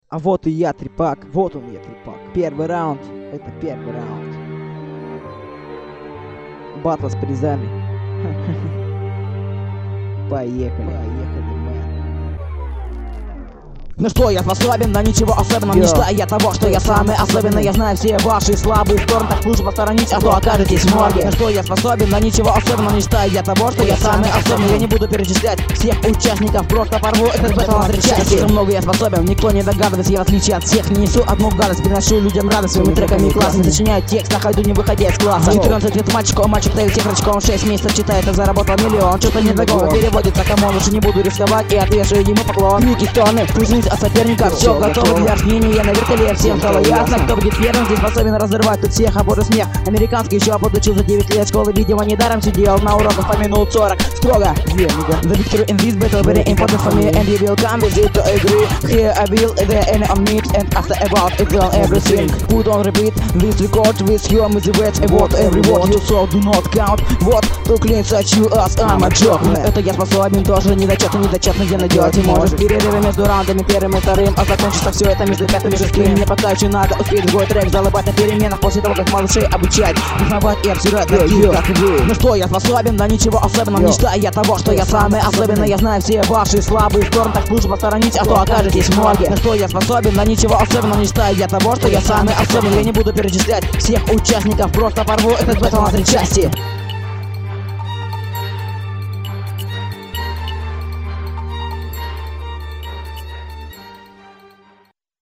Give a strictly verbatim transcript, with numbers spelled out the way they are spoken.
А вот и я, Трипак, вот он я, Трипак. Первый раунд, это первый раунд. Батл с призами. Поехали, поехали, мэн. Ну что, я способен на ничего особенного, не считая того, что я самый особенный. Я знаю все ваши слабые стороны, так лучше посторонить, а то окажетесь в морге. Ну что, я способен на ничего особенного, не считая того, что я самый особенный. Я не буду перечислять всех участников, просто порву этот бэтл на три части. Слишком много я способен, никто не догадывается, я в отличие от всех не несу одну гадость, приношу людям радость своими треками и классами. Сочиняю текст на ходу, не выходя из класса. четырнадцать лет мальчику, а мальчик дает тихрочку, он шесть месяцев читает, а заработал миллион. Что-то не договор переводится, кому лучше не буду рисковать и отвешиваю ему поклон. Крики, тоны, кружниц от соперника, все готово для жнения на вертоле. Всем стало ясно, кто будет первым, здесь способен разорвать тут всех, а буду смех. Американский еще подучил за девять лет школы, видимо, недаром сидел на уроках по минут сорок. Строго, yeah, the victory in this battle very important for me, and you will come with it to agree. Here I will, the end on me, and after about it all everything. Put on repeat this record with your motivate about every word you saw, do not count. Вот, to clean such you as I'm a joke. Это я способен тоже недочетно, недочетно я найдете. Можешь в перерыве между раундами первым и вторым, а закончится все это между пятым и шестым. Мне пока еще надо успеть другой трек залыбать на переменах после того, как малышей обучать, узнавать и обсирать таких, как вы. Ну что, я способен на ничего особенного, не считая того, что я самый особенный. Я знаю все ваши слабые стороны, так лучше посторонить, а то окажетесь в морге. Ну что, я способен на ничего особенного, не считая того, что я самый особенный. Я не буду перечислять всех участников, просто порву этот бэтл на три части.